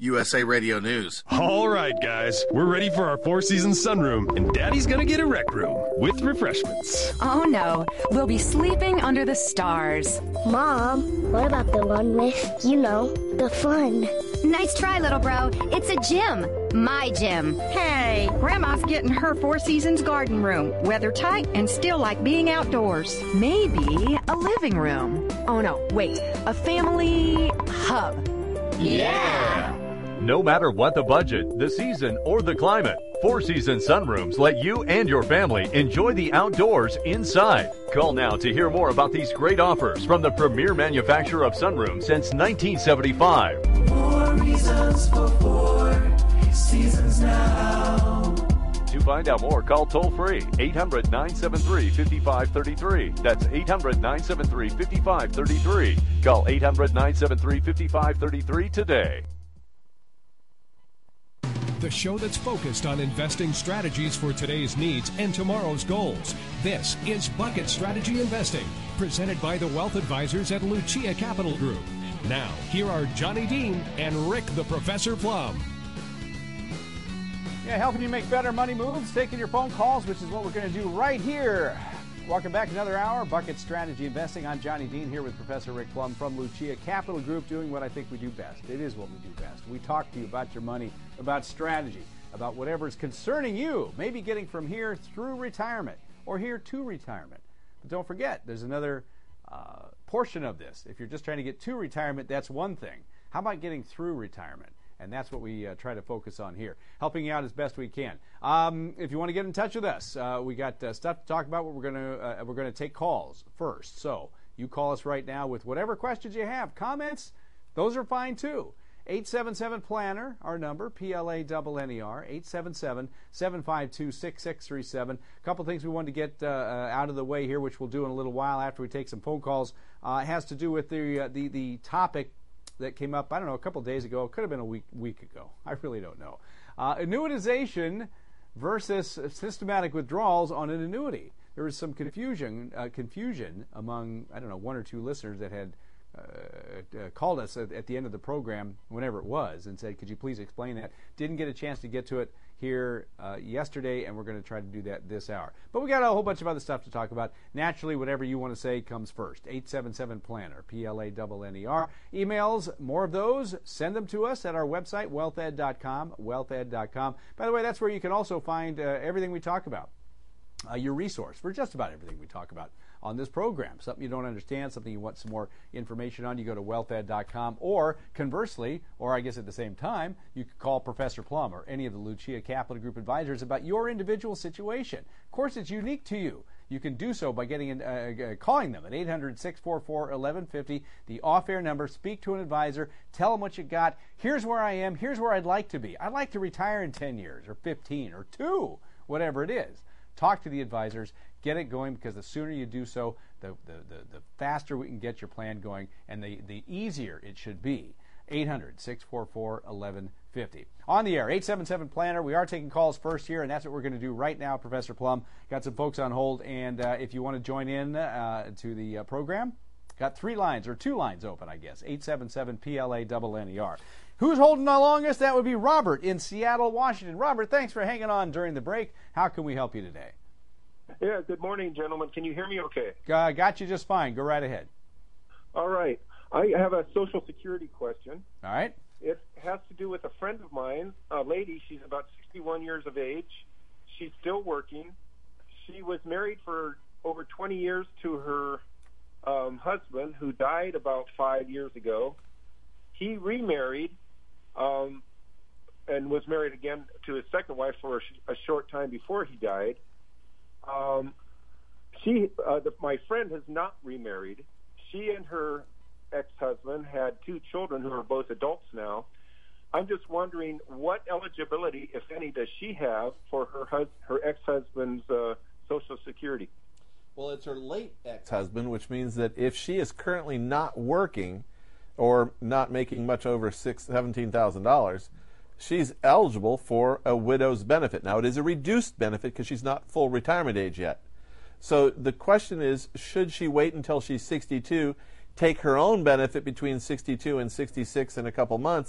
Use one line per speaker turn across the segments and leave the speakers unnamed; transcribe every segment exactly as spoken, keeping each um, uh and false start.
U S A Radio News.
All right, guys, we're ready for our Four Seasons sunroom, and Daddy's gonna get a rec room with refreshments.
Oh no, we'll be sleeping under the stars.
Mom, what about the one with, you know, the fun?
Nice try, little bro. It's a gym. My gym.
Hey, Grandma's getting her Four Seasons garden room. Weather tight and still like being outdoors.
Maybe a living room. Oh no, wait, a family hub.
Yeah! No matter what the budget, the season, or the climate, Four Seasons sunrooms let you and your family enjoy the outdoors inside. Call now to hear more about these great offers from the premier manufacturer of sunrooms since nineteen seventy-five.
More reasons for Four Seasons now.
To find out more, call toll-free eight hundred, nine seven three, five five three three. That's eight hundred, nine seven three, five five three three. Call eight hundred, nine seven three, five five three three today.
The show that's focused on investing strategies for today's needs and tomorrow's goals. This is Bucket Strategy Investing, presented by the Wealth Advisors at Lucia Capital Group. Now, here are Johnny Dean and Rick the Professor Plum.
Yeah, helping you make better money moves, taking your phone calls, which is what we're going to do right here. Welcome back another hour, Bucket Strategy Investing. I'm Johnny Dean here with Professor Rick Plum from Lucia Capital Group, doing what I think we do best. It is what we do best. We talk to you about your money, about strategy, about whatever is concerning you, maybe getting from here through retirement or here to retirement. But don't forget, there's another uh, portion of this. If you're just trying to get to retirement, that's one thing. How about getting through retirement? And that's what we uh, try to focus on here, helping you out as best we can. Um, if you want to get in touch with us, uh, we got uh, stuff to talk about. What we're going to uh, we're going to take calls first. So you call us right now with whatever questions you have, comments. Those are fine too. eight seven seven planner, our number, P L A N N E R, eight seven seven, seven five two, six six three seven. A couple things we wanted to get uh, uh, out of the way here, which we'll do in a little while after we take some phone calls. Uh, has to do with the uh, the the topic that came up, I don't know, a couple of days ago. It could have been a week week ago. I really don't know. Uh, annuitization versus systematic withdrawals on an annuity. There was some confusion uh, confusion among, I don't know, one or two listeners that had uh, uh, called us at, at the end of the program, whenever it was, and said, could you please explain that? Didn't get a chance to get to it here uh, yesterday, and we're going to try to do that this hour. But we got a whole bunch of other stuff to talk about. Naturally, whatever you want to say comes first. eight seven seven planner, P L A N N E R. Emails, more of those. Send them to us at our website, wealth ed dot com, wealth ed dot com. By the way, that's where you can also find uh, everything we talk about. Uh, your resource for just about everything we talk about on this program. Something you don't understand, something you want some more information on, you go to wealth ed dot com, or conversely, or I guess at the same time, you could call Professor Plum or any of the Lucia Capital Group advisors about your individual situation. Of course, it's unique to you. You can do so by getting in, uh, uh, calling them at eight hundred, six four four, eleven fifty, the off-air number. Speak to an advisor. Tell them what you got. Here's where I am. Here's where I'd like to be. I'd like to retire in ten years or fifteen or two, whatever it is. Talk to the advisors, get it going, because the sooner you do so, the, the, the, the faster we can get your plan going, and the, the easier it should be. eight hundred, six four four, eleven fifty. On the air, eight seven seven planner. We are taking calls first here, and that's what we're going to do right now, Professor Plum. Got some folks on hold, and uh, if you want to join in uh, to the uh, program, got three lines, or two lines open, I guess, eight seven seven P L A N N E R. Who's holding the longest? That would be Robert in Seattle, Washington. Robert, thanks for hanging on during the break. How can we help you today?
Yeah, good morning, gentlemen. Can you hear me okay?
Uh, got you just fine. Go right ahead.
All right. I have a Social Security question.
All right.
It has to do with a friend of mine, a lady. She's about sixty-one years of age. She's still working. She was married for over twenty years to her um, husband, who died about five years ago. He remarried um, and was married again to his second wife for a, sh- a short time before he died. Um, she, uh, the, my friend has not remarried. She and her ex-husband had two children who are both adults now. I'm just wondering what eligibility, if any, does she have for her hus- her ex-husband's uh, Social Security?
Well, it's her late ex-husband, which means that if she is currently not working or not making much over six, seventeen thousand dollars, she's eligible for a widow's benefit. Now, it is a reduced benefit because she's not full retirement age yet. So the question is, should she wait until she's sixty-two, take her own benefit between sixty-two and sixty-six in a couple months,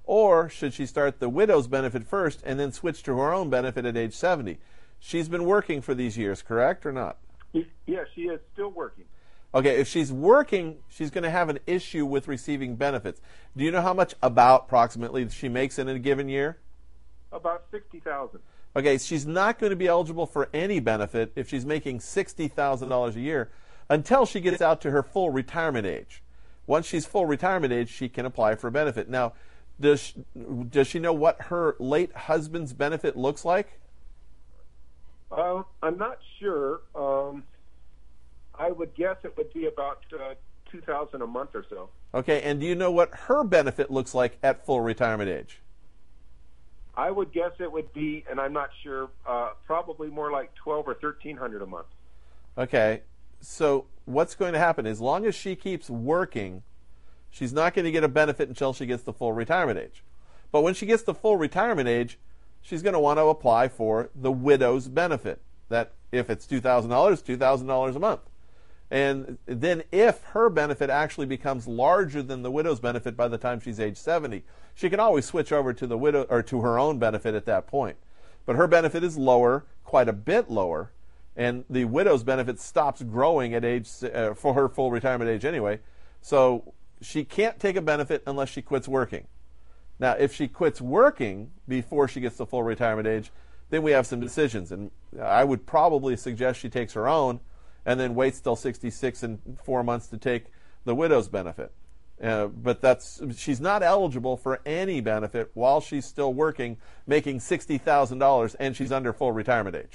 Or should she start the widow's benefit first and then switch to her own benefit at age seventy? She's been working for these years, correct or not?
Yeah, she is still working.
Okay, if she's working, she's going to have an issue with receiving benefits. Do you know how much about approximately she makes in a given year?
About sixty thousand dollars.
Okay, she's not going to be eligible for any benefit if she's making sixty thousand dollars a year until she gets out to her full retirement age. Once she's full retirement age, she can apply for a benefit. Now, does she, does she know what her late husband's benefit looks like?
Uh, I'm not sure. Um, I would guess it would be about uh, two thousand dollars a month or so.
Okay, and do you know what her benefit looks like at full retirement age?
I would guess it would be, and I'm not sure, uh, probably more like twelve or thirteen hundred a month.
Okay, so what's going to happen? As long as she keeps working, she's not going to get a benefit until she gets the full retirement age. But when she gets the full retirement age, she's going to want to apply for the widow's benefit. That if it's two thousand dollars, two thousand dollars a month. And then if her benefit actually becomes larger than the widow's benefit by the time she's age seventy, she can always switch over to the widow or to her own benefit at that point. But her benefit is lower, quite a bit lower, and the widow's benefit stops growing at age uh, for her full retirement age anyway. So she can't take a benefit unless she quits working. Now, if she quits working before she gets to full retirement age, then we have some decisions. And I would probably suggest she takes her own and then waits till sixty-six and four months to take the widow's benefit. Uh, but that's she's not eligible for any benefit while she's still working, making sixty thousand dollars, and she's under full retirement age.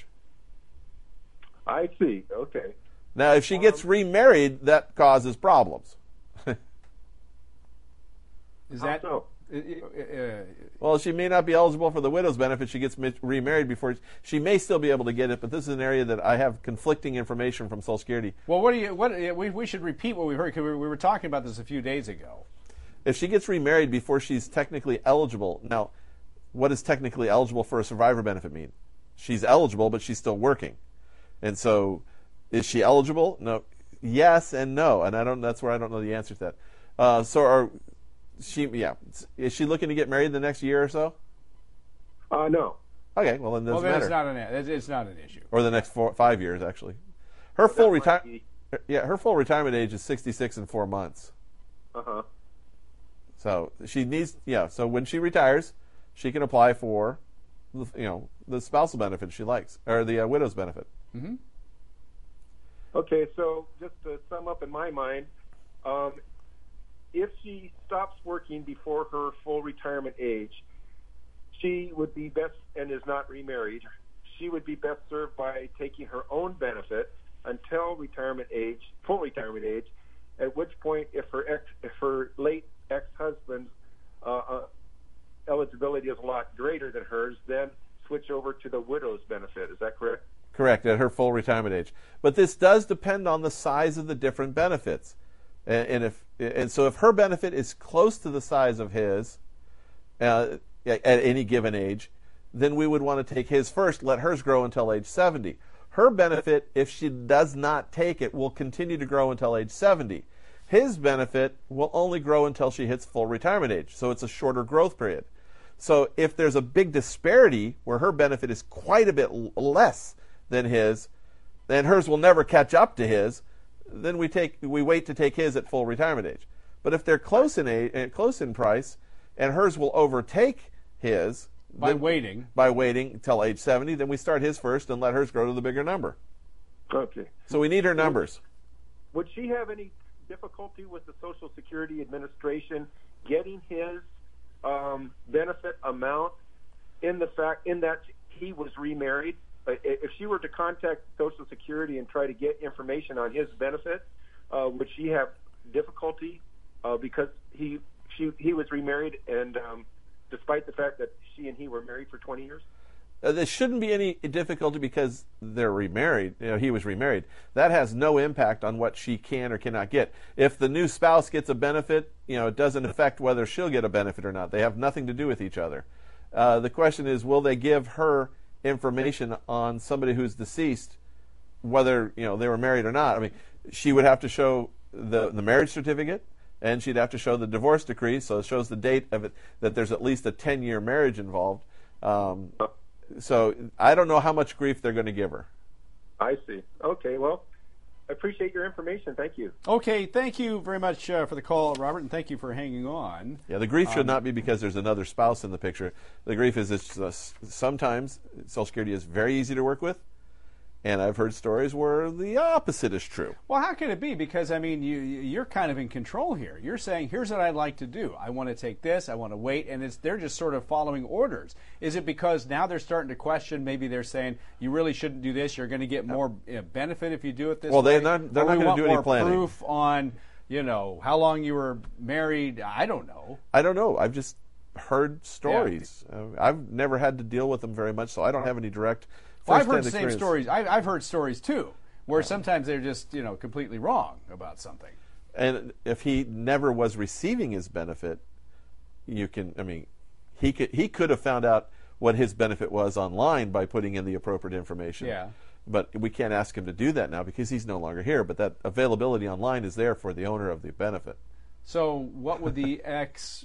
I see. Okay.
Now, if she gets remarried, that causes problems.
Is that
so?
Uh, uh,
Well, she may not be eligible for the widow's benefit. She gets remarried before she may still be able to get it, but this is an area that I have conflicting information from Social Security.
well, what do you? What we we should repeat what we heard because we, we were talking about this a few days ago.
If she gets remarried before she's technically eligible, now, what does technically eligible for a survivor benefit mean? She's eligible, but she's still working, and so is she eligible? No, yes and no, and I don't. That's where I don't know the answer to that. Uh, so are She yeah, is she looking to get married the next year or so?
Uh, no.
Okay, well then it
Well,
doesn't
then
matter.
it's not an it's not an issue.
Or the next four, five years actually. Her full retirement yeah, her full retirement age is sixty-six and four months.
Uh huh.
So she needs yeah. So when she retires, she can apply for, you know, the spousal benefit she likes or the uh, widow's benefit.
Mm-hmm.
Okay, so just to sum up in my mind. Um, If she stops working before her full retirement age, she would be best, and is not remarried, she would be best served by taking her own benefit until retirement age, full retirement age, at which point if her ex, if her late ex-husband's uh, uh, eligibility is a lot greater than hers, then switch over to the widow's benefit. Is that correct?
Correct, at her full retirement age. But this does depend on the size of the different benefits. And, and if and so if her benefit is close to the size of his uh, at any given age, then we would want to take his first, let hers grow until age seventy. Her benefit, if she does not take it, will continue to grow until age seventy. His benefit will only grow until she hits full retirement age, so it's a shorter growth period. So if there's a big disparity where her benefit is quite a bit less than his, then hers will never catch up to his, then we take we wait to take his at full retirement age. But if they're close in age, close in price, and hers will overtake his
by
then,
waiting
by waiting until age seventy, then we start his first and let hers grow to the bigger number.
Okay.
So we need her numbers.
Would she have any difficulty with the Social Security Administration getting his um, benefit amount in the fact in that he was remarried? If she were to contact Social Security and try to get information on his benefit, uh, would she have difficulty uh, because he she he was remarried, and um, despite the fact that she and he were married for twenty years?
Uh, there shouldn't be any difficulty because they're remarried. You know, he was remarried. That has no impact on what she can or cannot get. If the new spouse gets a benefit, you know, it doesn't affect whether she'll get a benefit or not. They have nothing to do with each other. Uh, the question is, will they give her information on somebody who's deceased, whether you know they were married or not? I mean, she would have to show the the marriage certificate. and she'd have to show the divorce decree, so it shows the date of it, that there's at least a ten-year marriage involved. Um, so I don't know how much grief they're going to give her.
I see. Okay, well, I appreciate your information. Thank you.
Okay, thank you very much uh, for the call, Robert, and thank you for hanging on.
Yeah, the grief should
Um,
not be because there's another spouse in the picture. The grief is it's, uh, sometimes Social Security is very easy to work with, and I've heard stories where the opposite is true.
Well, how can it be? Because, I mean, you, you're kind of in control here. You're saying, here's what I'd like to do. I want to take this, I want to wait, and it's, they're just sort of following orders. Is it because now they're starting to question, maybe they're saying, you really shouldn't do this, you're going to get more uh, benefit if you do it this
well,
way?
Well, they're not, they're
or
not
we
going
want
to do any
more
planning.
proof on, you know, how long you were married. I don't know.
I don't know. I've just heard stories. Yeah. Uh, I've never had to deal with them very much, so I don't have any direct
Well, I've heard the
experience.
same stories. I've, I've heard stories too, where sometimes they're just, you know, completely wrong about something.
And if he never was receiving his benefit, you can. I mean, he could he could have found out what his benefit was online by putting in the appropriate information.
Yeah.
But we can't ask him to do that now because he's no longer here. But that availability online is there for the owner of the benefit.
So, what would the ex?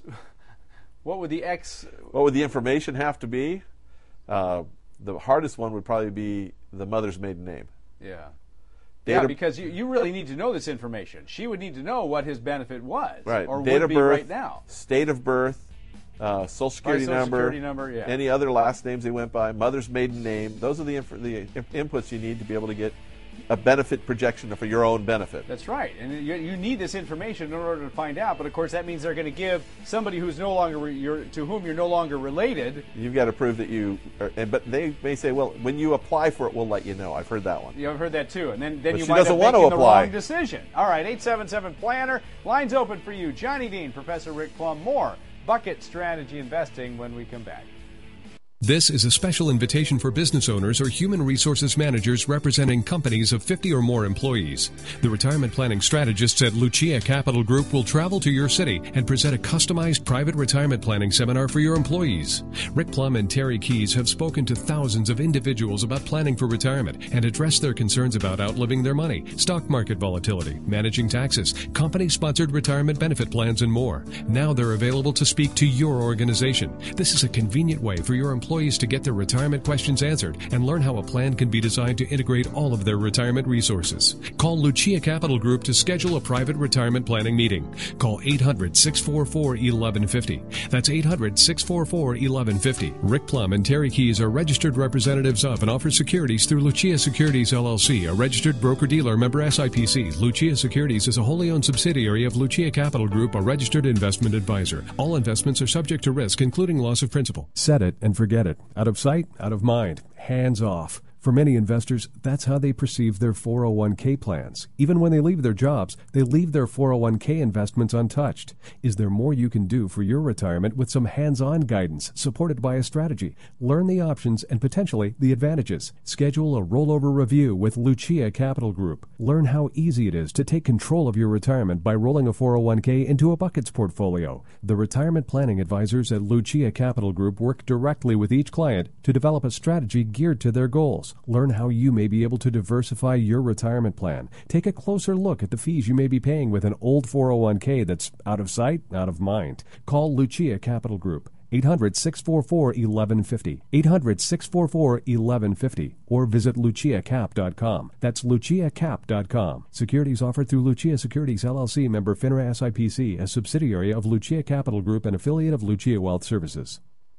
What would the ex?
What would the information have to be? Uh, The hardest one would probably be the mother's maiden name.
Yeah.
Date
yeah,
of,
because you, you really need to know this information. She would need to know what his benefit was,
right.
or
Date
would
of
be
birth,
right now.
State of birth, uh, Social Security
Social
number,
Security number yeah.
any other last names they went by, mother's maiden name. Those are the, inf- the inputs you need to be able to get a benefit projection for your own benefit.
That's right, and you, you need this information in order to find out. But of course, that means they're going to give somebody who's no longer re- you're, to whom you're no longer related.
You've got to prove that you. Are, and, but they may say, "Well, when you apply for it, we'll let you know." I've heard that one.
Yeah, I've heard that too, and then then
but
you
she
might
doesn't
have
want
making
to
the
apply.
wrong decision. All right, eight seven seven planner lines open for you, Johnny Dean, Professor Rick Plum. More Bucket Strategy Investing when we come back.
This is a special invitation for business owners or human resources managers representing companies of fifty or more employees. The retirement planning strategists at Lucia Capital Group will travel to your city and present a customized private retirement planning seminar for your employees. Rick Plum and Terry Keys have spoken to thousands of individuals about planning for retirement and addressed their concerns about outliving their money, stock market volatility, managing taxes, company-sponsored retirement benefit plans, and more. Now they're available to speak to your organization. This is a convenient way for your employees to get their retirement questions answered and learn how a plan can be designed to integrate all of their retirement resources. Call Lucia Capital Group to schedule a private retirement planning meeting. Call eight hundred, six four four, eleven fifty. That's eight hundred, six four four, eleven fifty. Rick Plum and Terry Keys are registered representatives of and offer securities through Lucia Securities, L L C, a registered broker-dealer member S I P C. Lucia Securities is a wholly owned subsidiary of Lucia Capital Group, a registered investment advisor. All investments are subject to risk, including loss of principal. Set it and forget it. Out of sight, out of mind. Hands off. For many investors, that's how they perceive their four oh one k plans. Even when they leave their jobs, they leave their four oh one k investments untouched. Is there more you can do for your retirement with some hands-on guidance supported by a strategy? Learn the options and potentially the advantages. Schedule a rollover review with Lucia Capital Group. Learn how easy it is to take control of your retirement by rolling a four oh one k into a buckets portfolio. The retirement planning advisors at Lucia Capital Group work directly with each client to develop a strategy geared to their goals. Learn how you may be able to diversify your retirement plan. Take a closer look at the fees you may be paying with an old four oh one k that's out of sight, out of mind. Call Lucia Capital Group. eight hundred, six four four, eleven fifty. eight hundred, six four four, eleven fifty. Or visit lucia cap dot com. That's lucia cap dot com. Securities offered through Lucia Securities, L L C, member FINRA S I P C, a subsidiary of Lucia Capital Group and affiliate of Lucia Wealth Services.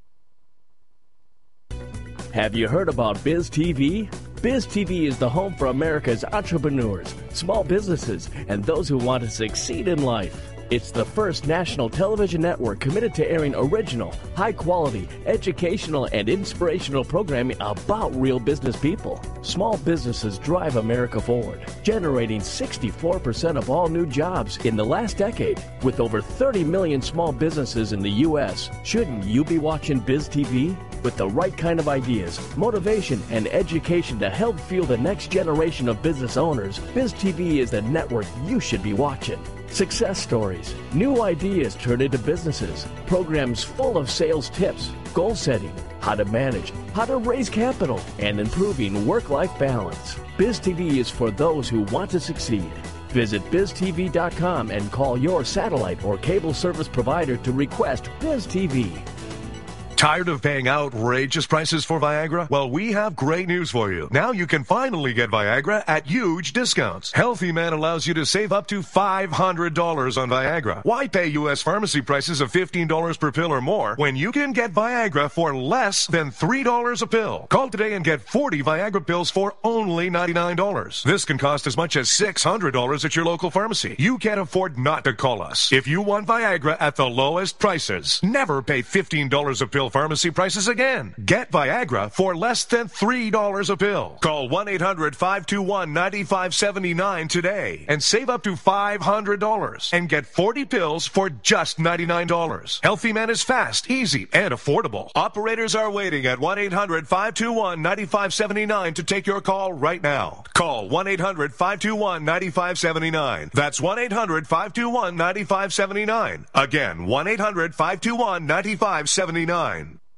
Have you heard about Biz T V? Biz T V is the home for America's entrepreneurs, small businesses, and those who want to succeed in life. It's the first national television network committed to airing original, high-quality, educational, and inspirational programming about real business people. Small businesses drive America forward, generating sixty-four percent of all new jobs in the last decade. With over thirty million small businesses in the U S, shouldn't you be watching Biz T V? With the right kind of ideas, motivation, and education to help fuel the next generation of business owners, Biz T V is the network you should be watching. Success stories, new ideas turned into businesses, programs full of sales tips, goal setting, how to manage, how to raise capital, and improving work-life balance. Biz T V is for those who want to succeed. Visit biz t v dot com and call your satellite or cable service provider to request BizTV.
Tired of paying outrageous prices for Viagra? Well, we have great news for you. Now you can finally get Viagra at huge discounts. Healthy Man allows you to save up to five hundred dollars on Viagra. Why pay U S pharmacy prices of fifteen dollars per pill or more when you can get Viagra for less than three dollars a pill? Call today and get forty Viagra pills for only ninety-nine dollars. This can cost as much as six hundred dollars at your local pharmacy. You can't afford not to call us. If you want Viagra at the lowest prices, never pay fifteen dollars a pill pharmacy prices again. Get Viagra for less than three dollars a pill. Call one eight hundred five two one nine five seven nine today and save up to five hundred dollars and get forty pills for just ninety-nine dollars. Healthy Man is fast, easy, and affordable. Operators are waiting at one eight hundred five two one nine five seven nine to take your call right now. Call one eight hundred five two one nine five seven nine. That's one eight hundred five two one nine five seven nine. Again, one eight hundred five two one nine five seven nine.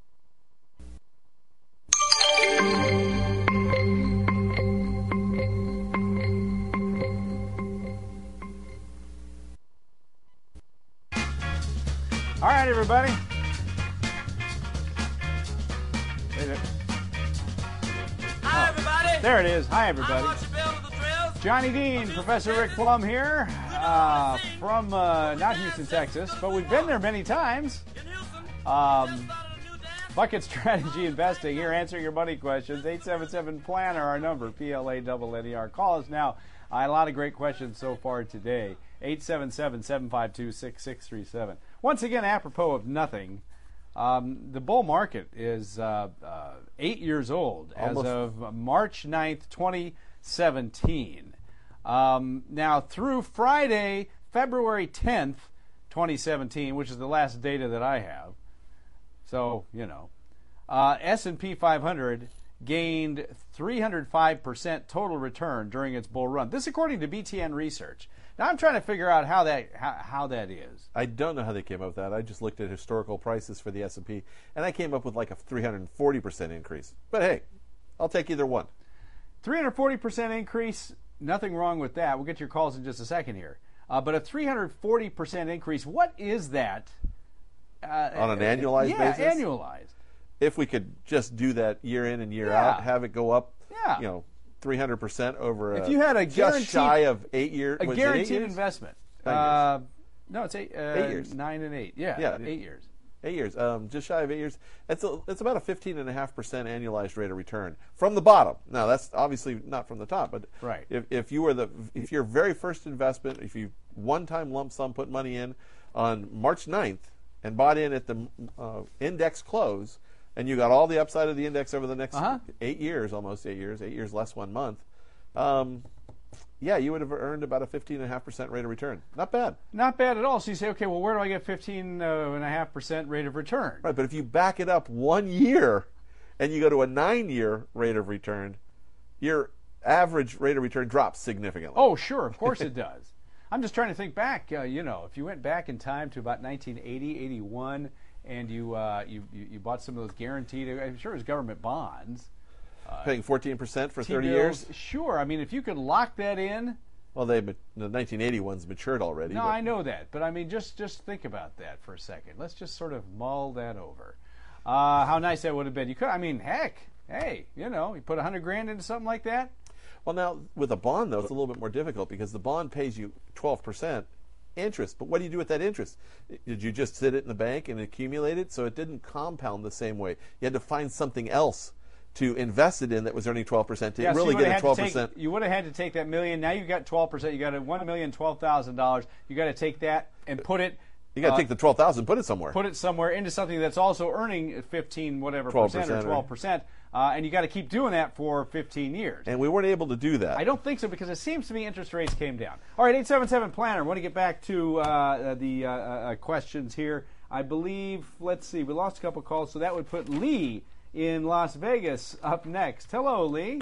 All right, everybody. Wait a-
Hi, everybody.
There it is. Hi, everybody.
I'm Archie Bell with the Thrills.
Johnny Dean, Professor Rick Plum here, uh, from uh, not Houston, Texas, but we've been there many times. Um, Bucket Strategy Investing here, answering your money questions. eight seven seven planner, our number, P L A N N E R. Call us now. Uh, a lot of great questions so far today. eight seven seven, seven five two, six six three seven. Once again, apropos of nothing, um, the bull market is uh, uh, eight years old
Almost.
as of March ninth, twenty seventeen. Um, now, through Friday, February tenth, twenty seventeen, which is the last data that I have, so, you know, uh, S and P five hundred gained three hundred five percent total return during its bull run. This according to B T N Research. Now, I'm trying to figure out how that how, how that is.
I don't know how they came up with that. I just looked at historical prices for the S and P, and I came up with like a three hundred forty percent increase. But hey, I'll take either one.
three hundred forty percent increase, nothing wrong with that. We'll get your calls in just a second here. Uh, but a three hundred forty percent increase, what is that? Uh,
On an annualized
yeah,
basis?
Yeah, annualized.
If we could just do that year in and year
Yeah.
out, have it go up,
Yeah.
you know, three hundred percent over a,
If you had a
just
guaranteed,
shy of eight years.
a
was it eight
guaranteed
years?
investment.
Nine
Uh, no, it's eight, uh,
Eight years.
Nine and eight. Yeah,
Yeah.
eight years.
Eight years, um, just shy of eight years. It's a, it's about a fifteen and a half percent annualized rate of return from the bottom. Now that's obviously not from the top, but
Right.
if if you were the if your very first investment, if you one time lump sum put money in on March ninth and bought in at the uh, index close, and you got all the upside of the index over the next
Uh-huh.
eight years, almost eight years, eight years less one month. Um, yeah, you would have earned about a fifteen and a half percent rate of return. Not bad.
Not bad at all. So you say, okay, well, where do I get fifteen and a half percent rate of return?
Right, but if you back it up one year and you go to a nine-year rate of return, your average rate of return drops significantly.
Oh, sure, of course it does. I'm just trying to think back. Uh, you know, if you went back in time to about nineteen eighty, eighty-one, and you uh, you, you you bought some of those guaranteed, I'm sure it was government bonds. Uh,
Paying fourteen percent for thirty
T-bills,
years?
Sure. I mean, if you could lock that in.
Well, they the nineteen eighty ones matured already.
No,
but
I know that, but I mean, just just think about that for a second. Let's just sort of mull that over. Uh, how nice that would have been. You could, I mean, heck, hey, you know, you put a hundred grand into something like that.
Well, now with a bond though, it's a little bit more difficult because the bond pays you twelve percent interest. But what do you do with that interest? Did you just sit it in the bank and accumulate it? So it didn't compound the same way. You had to find something else to invest it in that was earning twelve percent to
yeah,
really
so
get a twelve percent.
Take, you would have had to take that million. Now you've got twelve percent. You got a one million twelve thousand dollars. You got to take that and put it.
You got to
uh,
take the twelve thousand, put it somewhere.
Put it somewhere into something that's also earning fifteen whatever percent or twelve percent, uh, and you got to keep doing that for fifteen years.
And we weren't able to do that.
I don't think so because it seems to me interest rates came down. All right, eight seven seven planner. I want to get back to uh, the uh, uh, questions here. I believe. Let's see. We lost a couple calls, so that would put Lee in Las Vegas up next. Hello, Lee.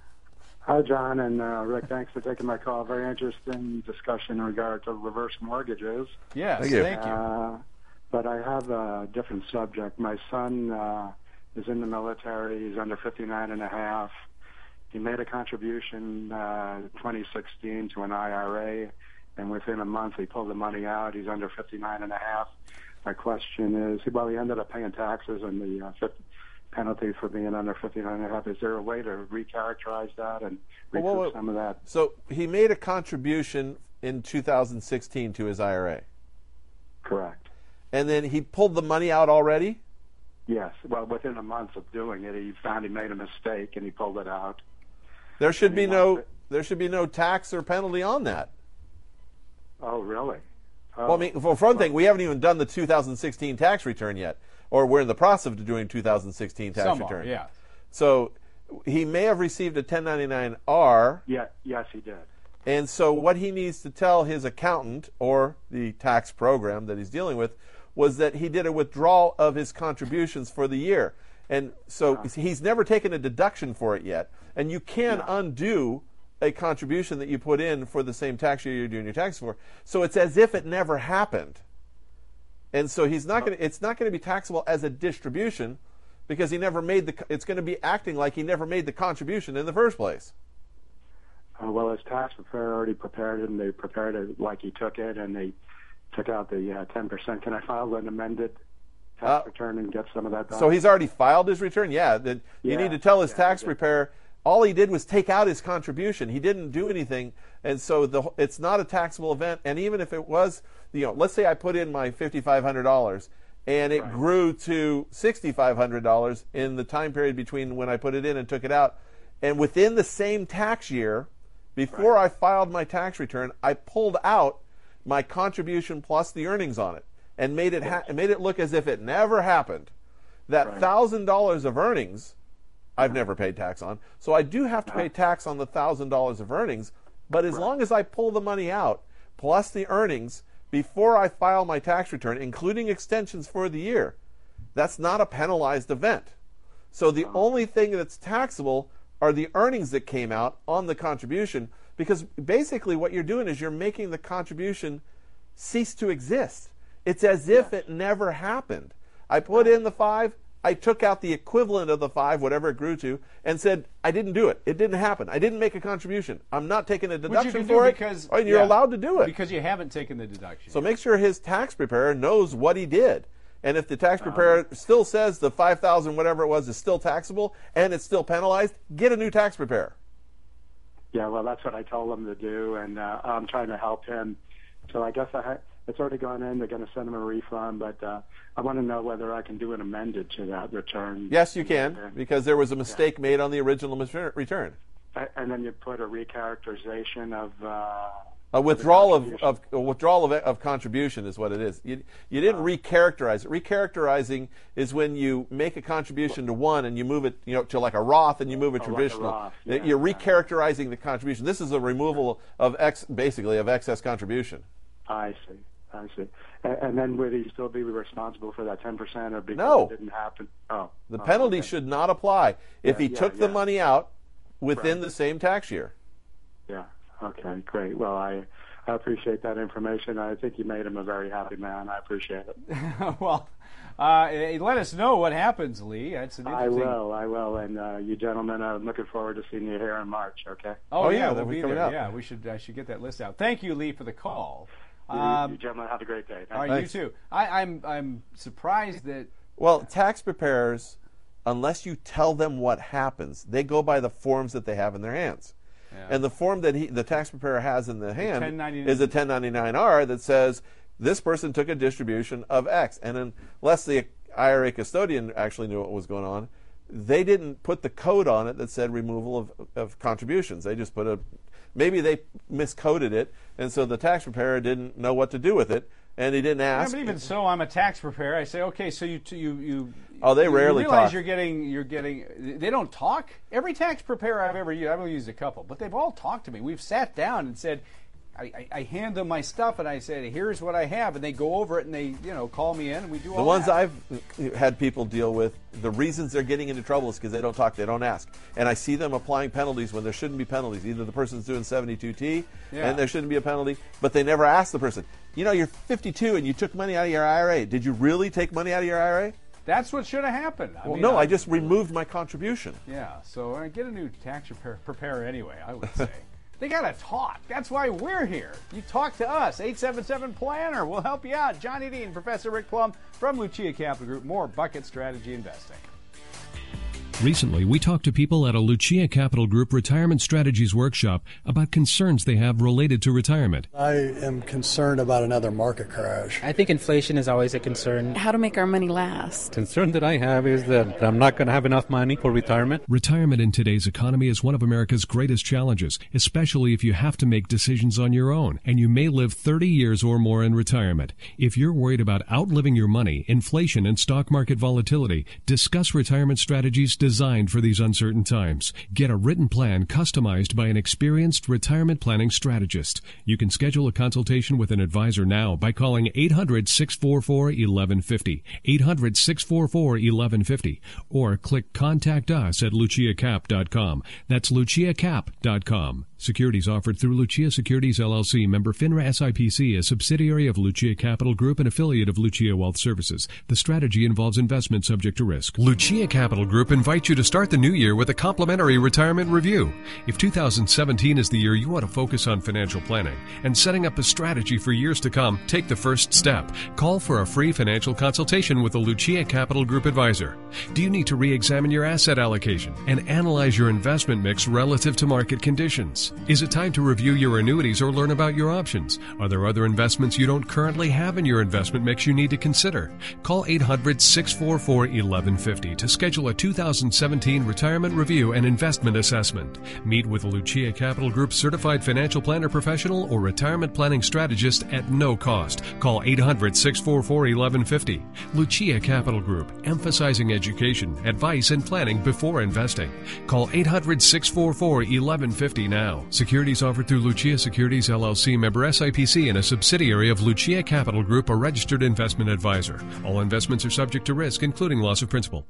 Hi, John and uh, Rick. Thanks for taking my call. Very interesting discussion in regard to reverse mortgages.
Yes, thank you. Thank you.
Uh, but I have a different subject. My son uh, is in the military. He's under fifty-nine and a half. he made a contribution uh, twenty sixteen to an I R A, and within a month he pulled the money out. He's under fifty-nine and a half. My question is, well, he ended up paying taxes and the uh, fifty penalty for being under fifty-nine and a half. Is there a way to recharacterize that and recoup
Well, well,
some of that?
So he made a contribution in two thousand sixteen to his I R A.
Correct.
And then he pulled the money out already?
Yes. Well, within a month of doing it, he found he made a mistake and he pulled it out.
There should be no there should be no tax or penalty on that.
Oh, really? Oh.
Well, I mean, for one thing, we haven't even done the two thousand sixteen tax return yet, or we're in the process of doing two thousand sixteen tax
Some
return.
are, yeah.
So he may have received a ten ninety-nine R.
Yeah. Yes, he did.
And so what he needs to tell his accountant or the tax program that he's dealing with was that he did a withdrawal of his contributions for the year. And so
uh,
he's never taken a deduction for it yet. And you can
yeah.
undo a contribution that you put in for the same tax year you're doing your tax for. So it's as if it never happened. And so he's not going to, it's not going to be taxable as a distribution because he never made the, it's going to be acting like he never made the contribution in the first place.
Uh, well, his tax preparer already prepared it, and they prepared it like he took it, and they took out the uh, ten percent. Can I file an amended tax
Uh,
return and get some of that done?
So he's already filed his return? Yeah. Then you
Yeah,
need to tell his
yeah,
tax
I did.
preparer all he did was take out his contribution. He didn't do anything. And so the, it's not a taxable event. And even if it was, you know, let's say I put in my fifty-five hundred dollars and it
Right.
grew to sixty-five hundred dollars in the time period between when I put it in and took it out. And within the same tax year, before
Right.
I filed my tax return, I pulled out my contribution plus the earnings on it and made it ha- made it look as if it never happened. That
Right.
one thousand dollars of earnings, I've never paid tax on. So I do have to pay tax on the one thousand dollars of earnings, but as long as I pull the money out plus the earnings before I file my tax return, including extensions for the year, that's not a penalized event. So the only thing that's taxable are the earnings that came out on the contribution, because basically what you're doing is you're making the contribution cease to exist. It's as if it never happened. I put in the five, I took out the equivalent of the five, whatever it grew to, and said, I didn't do it. It didn't happen. I didn't make a contribution. I'm not taking a
Which you
deduction
can
for
do
it.
because
Oh, and you're
yeah,
allowed to do it.
because you haven't taken the deduction.
So make sure his tax preparer knows what he did. And if the tax preparer still says the five thousand whatever it was is still taxable and it's still penalized, get a new tax preparer.
Yeah, well, that's what I told him to do, and uh, I'm trying to help him. So I guess I ha- it's already gone in. They're going to send him a refund, but uh, I want to know whether I can do an amended to that return.
Yes, you can, because there was a mistake made on the original mis- return.
A- And then you put a recharacterization of uh,
A withdrawal of, of a withdrawal of, of contribution is what it is. You, you didn't recharacterize it. Recharacterizing is when you make a contribution to one and you move it, you know, to like a Roth and you move it
Oh, like a
traditional.
Roth, yeah,
You're recharacterizing the contribution. This is a removal of ex, basically of excess contribution.
I see. I see. And, and then would he still be responsible for that ten percent, or because
No.
it didn't happen? Oh,
The
oh,
penalty
okay.
should not apply if
Yeah,
he
yeah,
took the
yeah.
money out within
Right.
the same tax year.
Yeah. Okay. Great. Well, I. I appreciate that information. I think you made him a very happy man. I appreciate it.
well, uh, let us know what happens, Lee. That's an
I
interesting.
will. I will. And uh, you gentlemen, I'm looking forward to seeing you here in March. Okay.
Oh,
Oh,
yeah,
yeah,
we'll
that'll be
be
coming
there.
up.
Yeah, we should. I should get that list out. Thank you, Lee, for the call.
You,
Um,
you gentlemen have a great day.
all right,
Thanks.
you too. I, I'm I'm surprised that.
Well, tax preparers, unless you tell them what happens, they go by the forms that they have in their hands.
Yeah.
And the form that he, the tax preparer has in the hand
ten ninety-nine
is a ten ninety-nine R that says this person took a distribution of X. And unless the I R A custodian actually knew what was going on, they didn't put the code on it that said removal of, of contributions. They just put a, maybe they miscoded it, and so the tax preparer didn't know what to do with it, and he didn't
Yeah,
ask.
but even so, I'm a tax preparer. I say, okay, so you you you.
Oh, they
you
rarely
realize
talk.
you're getting you're getting. They don't talk. Every tax preparer I've ever used, I've only used a couple, but they've all talked to me. We've sat down and said, I, I, I hand them my stuff and I said, here's what I have, and they go over it and they you know call me in and we do all
The ones
that.
I've had people deal with, the reasons they're getting into trouble is because they don't talk, they don't ask. And I see them applying penalties when there shouldn't be penalties. Either the person's doing seventy-two T
Yeah.
and there shouldn't be a penalty, but they never ask the person, you know, you're fifty-two and you took money out of your I R A. Did you really take money out of your I R A?
That's what should have happened. I
well,
mean,
no,
I,
I just removed my contribution.
Yeah, so uh, get a new tax preparer, preparer anyway, I would say. They got to talk. That's why we're here. You talk to us. eight seven seven planner. We'll help you out. Johnny Dean, Professor Rick Plum from Lucia Capital Group. More Bucket Strategy Investing.
Recently, we talked to people at a Lucia Capital Group Retirement Strategies workshop about concerns they have related to retirement.
I am concerned about another market crash.
I think inflation is always a concern.
How to make our money last.
Concern that I have is that I'm not going to have enough money for retirement.
Retirement in today's economy is one of America's greatest challenges, especially if you have to make decisions on your own, and you may live thirty years or more in retirement. If you're worried about outliving your money, inflation, and stock market volatility, discuss retirement strategies designed for these uncertain times. Get a written plan customized by an experienced retirement planning strategist. You can schedule a consultation with an advisor now by calling eight hundred, six four four, eleven fifty, eight hundred, six four four, eleven fifty, or click Contact Us at lucia cap dot com. That's lucia cap dot com. Securities offered through Lucia Securities, L L C, member FINRA S I P C, a subsidiary of Lucia Capital Group and affiliate of Lucia Wealth Services. The strategy involves investment subject to risk. Lucia Capital Group invites you to start the new year with a complimentary retirement review. If two thousand seventeen is the year you want to focus on financial planning and setting up a strategy for years to come, take the first step. Call for a free financial consultation with a Lucia Capital Group advisor. Do you need to re-examine your asset allocation and analyze your investment mix relative to market conditions? Is it time to review your annuities or learn about your options? Are there other investments you don't currently have in your investment mix you need to consider? Call eight hundred, six four four, eleven fifty to schedule a two thousand seventeen retirement review and investment assessment. Meet with a Lucia Capital Group certified financial planner professional or retirement planning strategist at no cost. Call eight hundred, six four four, eleven fifty. Lucia Capital Group, emphasizing education, advice, and planning before investing. Call eight hundred, six four four, eleven fifty now. Securities offered through Lucia Securities, L L C, member S I P C, and a subsidiary of Lucia Capital Group, a registered investment advisor. All investments are subject to risk, including loss of principal.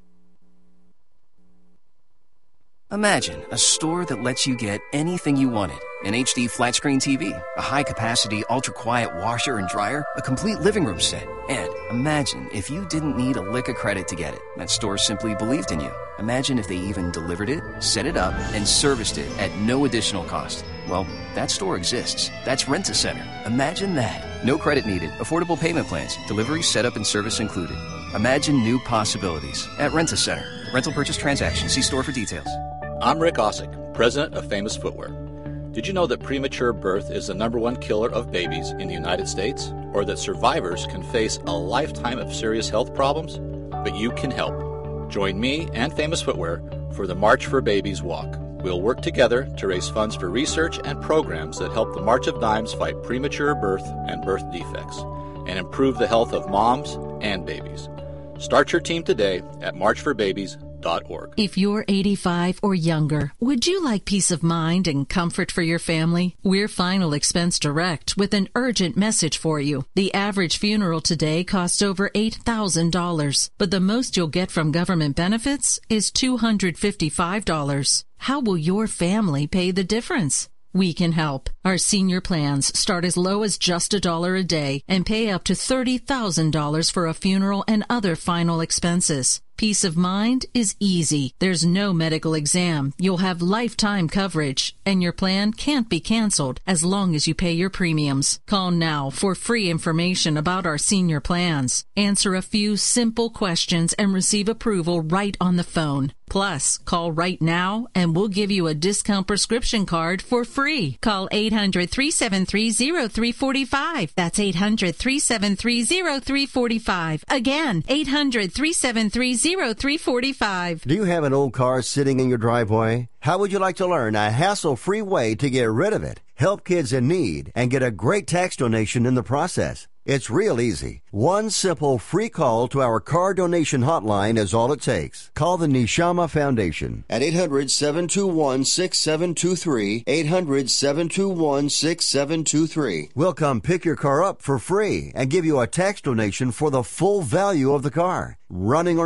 Imagine a store that lets you get anything you wanted. An H D flat-screen T V, a high-capacity, ultra-quiet washer and dryer, a complete living room set. And imagine if you didn't need a lick of credit to get it. That store simply believed in you. Imagine if they even delivered it, set it up, and serviced it at no additional cost. Well, that store exists. That's Rent-A-Center. Imagine that. No credit needed, affordable payment plans, delivery, setup, and service included. Imagine new possibilities at Rent-A-Center. Rental purchase transaction. See store for details.
I'm Rick Osick, president of Famous Footwear. Did you know that premature birth is the number one killer of babies in the United States? Or that survivors can face a lifetime of serious health problems? But you can help. Join me and Famous Footwear for the March for Babies Walk. We'll work together to raise funds for research and programs that help the March of Dimes fight premature birth and birth defects and improve the health of moms and babies. Start your team today at march for babies dot org.
If you're eighty-five or younger, would you like peace of mind and comfort for your family? We're Final Expense Direct with an urgent message for you. The average funeral today costs over eight thousand dollars, but the most you'll get from government benefits is two hundred fifty-five dollars. How will your family pay the difference? We can help. Our senior plans start as low as just a dollar a day and pay up to thirty thousand dollars for a funeral and other final expenses. Peace of mind is easy. There's no medical exam. You'll have lifetime coverage, and your plan can't be canceled as long as you pay your premiums. Call now for free information about our senior plans. Answer a few simple questions and receive approval right on the phone. Plus, call right now and we'll give you a discount prescription card for free. Call eight hundred, three seven three, zero three four five. That's eight hundred, three seven three, zero three four five. Again, eight hundred, three seven three, zero three four five.
Do you have an old car sitting in your driveway? How would you like to learn a hassle-free way to get rid of it, help kids in need, and get a great tax donation in the process? It's real easy. One simple free call to our car donation hotline is all it takes. Call the Neshama Foundation at eight hundred, seven two one, six seven two three, eight hundred, seven two one, six seven two three. We'll come pick your car up for free and give you a tax donation for the full value of the car, running or not.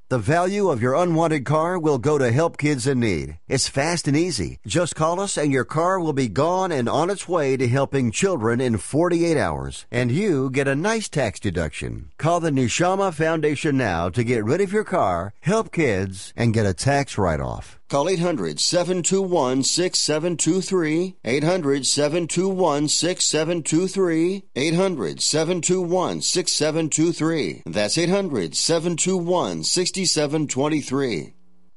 The value of your unwanted car will go to help kids in need. It's fast and easy. Just call us and your car will be gone and on its way to helping children in forty-eight hours. And you get a nice tax deduction. Call the Neshama Foundation now to get rid of your car, help kids, and get a tax write-off. Call eight hundred, seven two one, six seven two three, eight hundred, seven two one, six seven two three, eight hundred, seven two one, six seven two three. That's eight hundred, seven two one, six seven two three.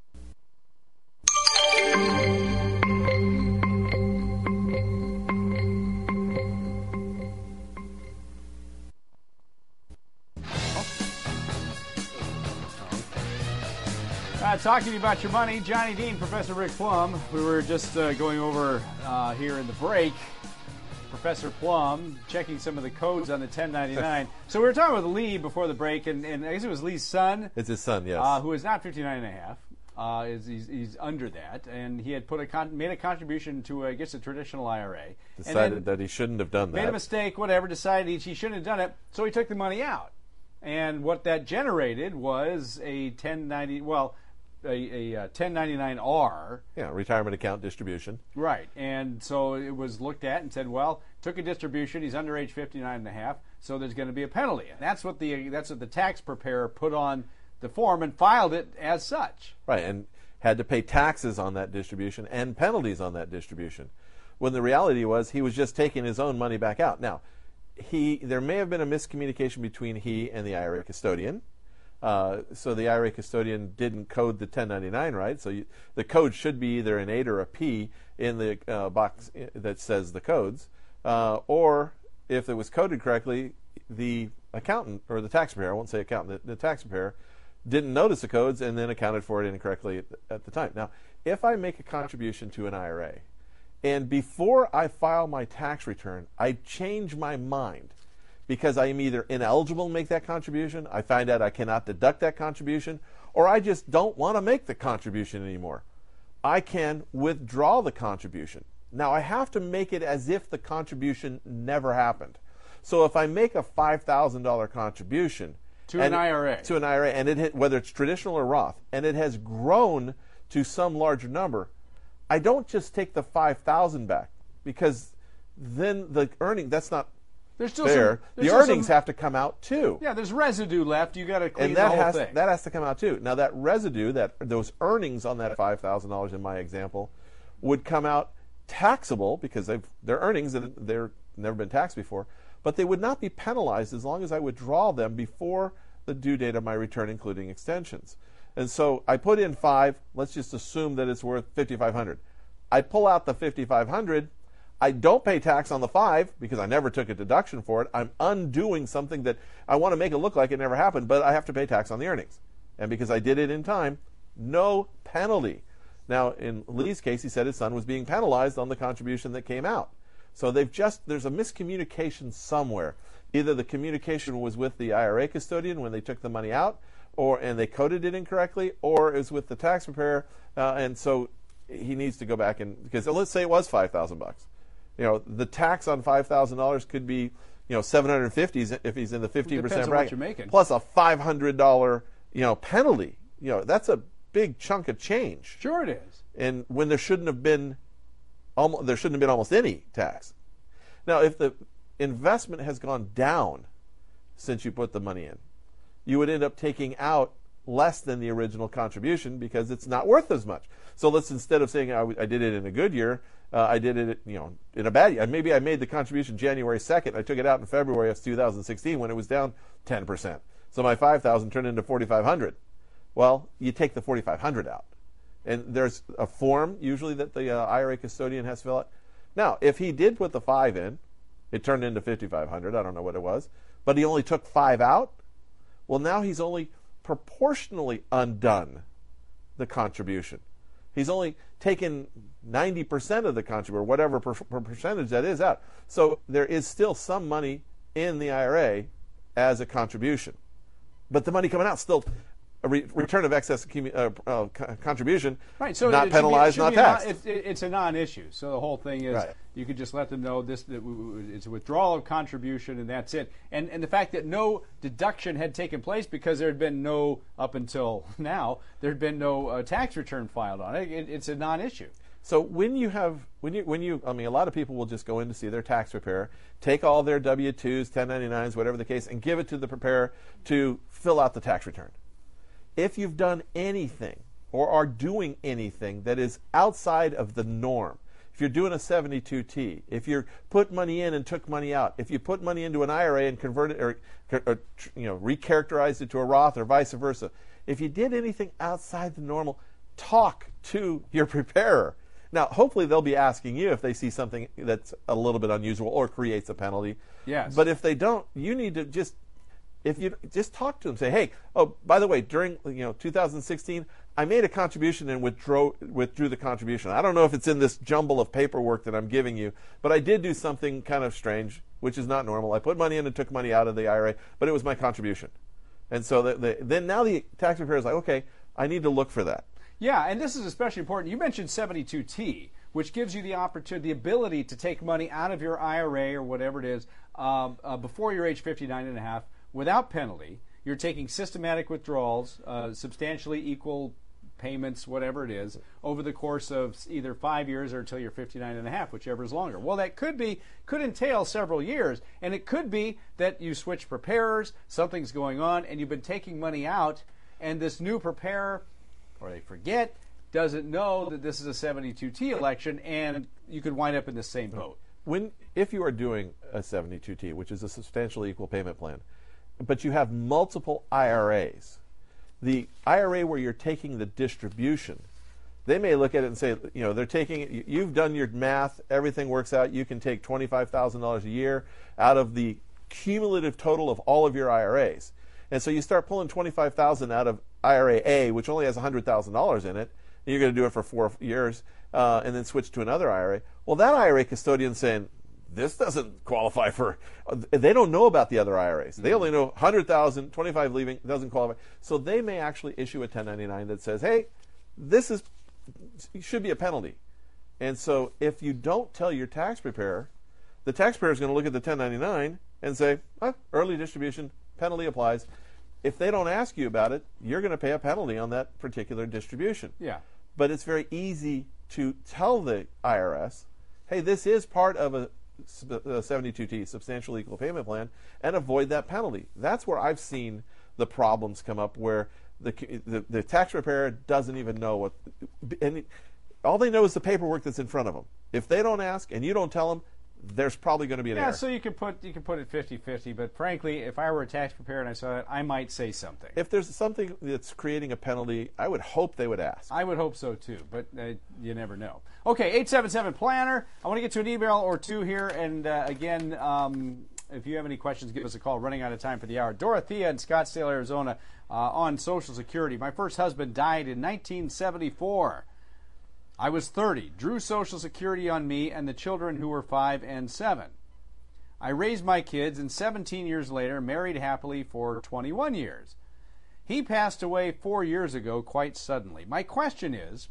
Uh, talking to you about your money, Johnny Dean, Professor Rick Plum. We were just uh, going over uh, here in the break. Professor Plum checking some of the codes on the ten ninety-nine. So we were talking with Lee before the break, and, and I guess it was Lee's son.
It's his son, yes.
Uh, who is not fifty-nine and a half. Uh, is he's, he's under that, and he had put a con- made a contribution to, I guess, a traditional I R A.
Decided that he shouldn't have done that.
Made a mistake, whatever, decided he, he shouldn't have done it, so he took the money out. And what that generated was a ten ninety, well, a, a, a ten ninety-nine R.
Yeah, retirement account distribution.
Right, and so it was looked at and said, well, took a distribution, he's under age fifty-nine and a half, so there's going to be a penalty. And that's what the that's what the tax preparer put on the form and filed it as such.
Right, and had to pay taxes on that distribution and penalties on that distribution. When the reality was he was just taking his own money back out. Now, he there may have been a miscommunication between he and the I R A custodian. Uh, so the I R A custodian didn't code the ten ninety-nine right. So you, the code should be either an eight or a P in the uh, box that says the codes. Uh, or if it was coded correctly, the accountant or the tax preparer, I won't say accountant, the, the tax preparer didn't notice the codes and then accounted for it incorrectly at the, at the time. Now, if I make a contribution to an I R A and before I file my tax return, I change my mind because I am either ineligible to make that contribution, I find out I cannot deduct that contribution, or I just don't want to make the contribution anymore, I can withdraw the contribution. Now, I have to make it as if the contribution never happened. So if I make a five thousand dollars contribution
to an I R A,
to an I R A, and it whether it's traditional or Roth, and it has grown to some larger number, I don't just take the five thousand dollars back, because then the earning, that's not
There's still
fair.
some, there's
the
still
earnings
some,
have to come out too.
Yeah, there's residue left. You got to clean
and that
the whole
has,
thing.
That has to come out too. Now that residue, that those earnings on that five thousand dollars in my example, would come out taxable because they've, they're earnings and they're never been taxed before, but they would not be penalized as long as I withdraw them before the due date of my return, including extensions. And so I put in five. Let's just assume that it's worth fifty-five hundred dollars. I pull out the fifty-five hundred dollars. I don't pay tax on the five because I never took a deduction for it. I'm undoing something that I want to make it look like it never happened, but I have to pay tax on the earnings. And because I did it in time, no penalty. Now, in Lee's case, he said his son was being penalized on the contribution that came out. So they've just, there's a miscommunication somewhere. Either the communication was with the I R A custodian when they took the money out, or and they coded it incorrectly, or it was with the tax preparer, uh, and so he needs to go back and, because let's say it was five thousand bucks. You know, the tax on five thousand dollars could be, you know, seven hundred fifty if he's in the fifteen percent bracket,
what you're making.
Plus a five hundred dollars, you know, penalty. You know, that's a big chunk of change.
Sure it is.
And when there shouldn't have been, almost, there shouldn't have been almost any tax. Now, if the investment has gone down since you put the money in, you would end up taking out less than the original contribution because it's not worth as much. So let's, instead of saying I, I did it in a good year, uh, I did it, you know, in a bad year. Maybe I made the contribution January second. I took it out in February of two thousand sixteen when it was down ten percent. So my five thousand turned into forty-five hundred. Well, you take the forty-five hundred out, and there's a form usually that the uh, I R A custodian has to fill out. Now, if he did put the five in, it turned into fifty-five hundred. I don't know what it was, but he only took five out. Well, now he's only proportionally undone the contribution. He's only taken ninety percent of the contribution, or whatever per, per percentage that is, out. So there is still some money in the I R A as a contribution. But the money coming out still a re- return of excess accumu- uh, uh, co- contribution,
right? So
not
it
penalized,
should be, it
not
should be
taxed.
A non, it, it, it's a non-issue. So the whole thing is
Right.
you could just let them know this that w- w- it's a withdrawal of contribution and that's it. And and the fact that no deduction had taken place because there had been no up until now there had been no uh, tax return filed on it. it. It's a non-issue.
So when you have, when you, when you, I mean, a lot of people will just go in to see their tax preparer, take all their W two's, ten ninety-nines, whatever the case, and give it to the preparer to fill out the tax return. If you've done anything or are doing anything that is outside of the norm, if you're doing a seventy-two T, if you put money in and took money out, if you put money into an I R A and converted or, or you know, recharacterized it to a Roth or vice versa, if you did anything outside the normal, talk to your preparer. Now, hopefully they'll be asking you if they see something that's a little bit unusual or creates a penalty.
Yes.
But if they don't, you need to just, if you just talk to them, say, hey, oh, by the way, during you know two thousand sixteen, I made a contribution and withdrew withdrew the contribution. I don't know if it's in this jumble of paperwork that I'm giving you, but I did do something kind of strange, which is not normal. I put money in and took money out of the I R A, but it was my contribution. And so the, the, then now the tax preparer is like, okay, I need to look for that.
Yeah, and this is especially important. You mentioned seventy-two T, which gives you the opportunity, the ability to take money out of your I R A or whatever it is um, uh, before you're age fifty-nine and a half without penalty. You're taking systematic withdrawals, uh, substantially equal payments, whatever it is, over the course of either five years or until you're fifty-nine and a half, whichever is longer. Well, that could be, could entail several years, and it could be that you switch preparers, something's going on, and you've been taking money out, and this new preparer, or they forget, doesn't know that this is a seventy-two T election, and you could wind up in the same boat.
When, if you are doing a seventy-two T, which is a substantially equal payment plan, but you have multiple I R As, the I R A where you're taking the distribution, they may look at it and say, you know, they're taking it, you've done your math, everything works out, you can take twenty-five thousand dollars a year out of the cumulative total of all of your I R As. And so you start pulling twenty-five thousand dollars out of I R A A, which only has one hundred thousand dollars in it, and you're going to do it for four years, uh, and then switch to another I R A. Well, that I R A custodian's saying, this doesn't qualify for, they don't know about the other I R As. They only know one hundred thousand dollars, twenty-five leaving, doesn't qualify. So they may actually issue a ten ninety-nine that says, hey, this is should be a penalty. And so if you don't tell your tax preparer, the tax preparer is going to look at the ten ninety-nine and say, oh, early distribution, penalty applies. If they don't ask you about it, you're going to pay a penalty on that particular distribution.
Yeah.
But it's very easy to tell the I R S, hey, this is part of a, a seventy-two T, substantial equal payment plan, and avoid that penalty. That's where I've seen the problems come up, where the the, the tax preparer doesn't even know what, and all they know is the paperwork that's in front of them. If they don't ask and you don't tell them, there's probably going to be an
yeah,
error.
so you could put you could put it fifty-fifty, but frankly, if I were a tax preparer and I saw it, I might say something.
If there's something that's creating a penalty, I would hope they would ask.
I would hope so too, but uh, you never know. Okay, eight seven seven planner. I want to get to an email or two here, and uh, again, um, if you have any questions, give us a call. Running out of time for the hour. Dorothea in Scottsdale, Arizona, uh, on Social Security. My first husband died in nineteen seventy-four. I was thirty, drew Social Security on me and the children who were five and seven. I raised my kids, and seventeen years later, married happily for twenty-one years. He passed away four years ago quite suddenly. My question is,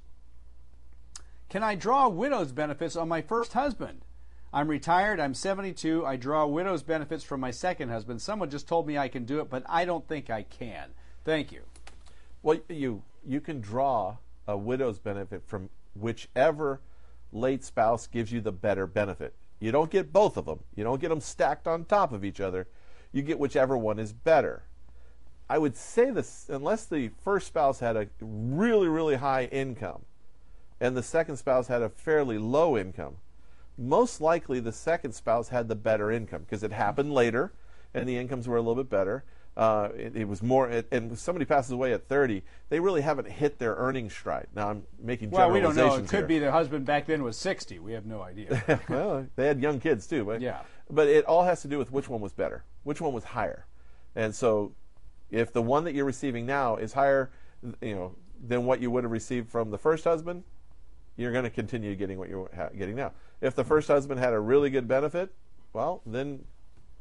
can I draw widow's benefits on my first husband? I'm retired, I'm seventy-two, I draw widow's benefits from my second husband. Someone just told me I can do it, but I don't think I can. Thank you.
Well, you you can draw a widow's benefit from whichever late spouse gives you the better benefit. You don't get both of them. You don't get them stacked on top of each other. You get whichever one is better. I would say this, unless the first spouse had a really, really high income and the second spouse had a fairly low income, most likely the second spouse had the better income because it happened later and the incomes were a little bit better. Uh, it, it was more, it, and if somebody passes away at thirty, they really haven't hit their earnings stride. Now I'm making
well,
generalizations
we don't know. It could
here.
be the husband back then was sixty. We have no idea.
Well, they had young kids too, but
yeah.
But it all has to do with which one was better, which one was higher, and so if the one that you're receiving now is higher, you know, than what you would have received from the first husband, you're going to continue getting what you're getting now. If the first husband had a really good benefit, well, then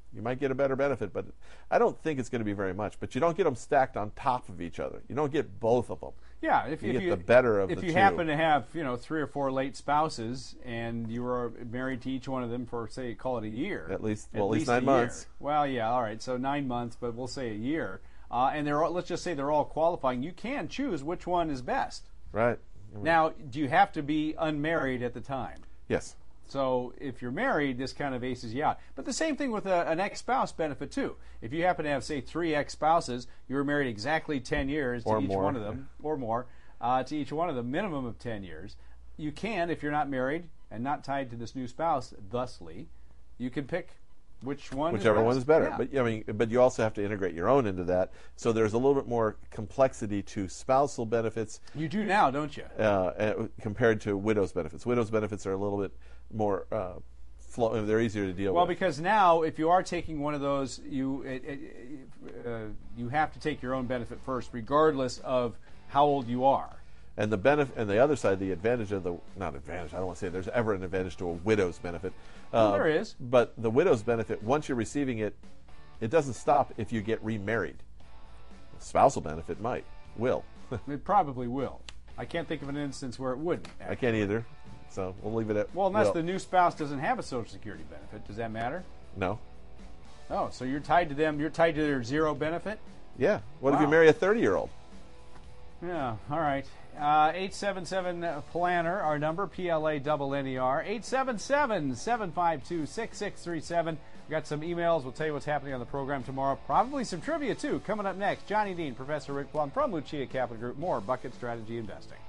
You might get a better benefit, but I don't think it's going to be very much. But you don't get them stacked on top of each other. You don't get both of them.
Yeah, if
you
if
get
you,
the better of
if
the
you
two.
happen to have, you know, three or four late spouses, and you were married to each one of them for, say, call it a year.
At least,
at
well, at least,
least
nine
a
months.
Year. Well, yeah, all right. So nine months, but we'll say a year. Uh, and they're all, let's just say they're all qualifying. You can choose which one is best.
Right.
Now, do you have to be unmarried at the time?
Yes.
So if you're married, this kind of aces you out. But the same thing with a, an ex-spouse benefit, too. If you happen to have, say, three ex-spouses, you were married exactly ten years to
Or
each
more.
one of them, or more, uh, to each one of them, minimum of ten years. You can, if you're not married and not tied to this new spouse, thusly, you can pick which one
Whichever
is
one is better.
Yeah.
But I mean, but you also have to integrate your own into that. So there's a little bit more complexity to spousal benefits.
You do now, don't you?
Uh, uh, compared to widows' benefits. Widows' benefits are a little bit more uh, flow. They're easier to deal
Well,
with.
because now, if you are taking one of those, you it, it, uh, you have to take your own benefit first, regardless of how old you are.
And the benefit, and the other side, the advantage of the not advantage. I don't want to say there's ever an advantage to a widow's benefit.
Well,
Uh,
there is.
But the widow's benefit, once you're receiving it, it doesn't stop if you get remarried. The spousal benefit might, will.
It probably will. I can't think of an instance where it wouldn't.
I can't either. So we'll leave it at.
Well, unless
will.
the new spouse doesn't have a Social Security benefit, does that matter?
No.
Oh, so you're tied to them. You're tied to their zero benefit.
Yeah. What if you
Wow.
marry a thirty-year-old?
Yeah. All right. Uh, eight seven seven planner, our number, P L A N N E R, eight seven seven, seven five two, six six three seven. We've got some emails. We'll tell you what's happening on the program tomorrow. Probably some trivia, too. Coming up next, Johnny Dean, Professor Rick Plum from Lucia Capital Group. More Bucket Strategy Investing.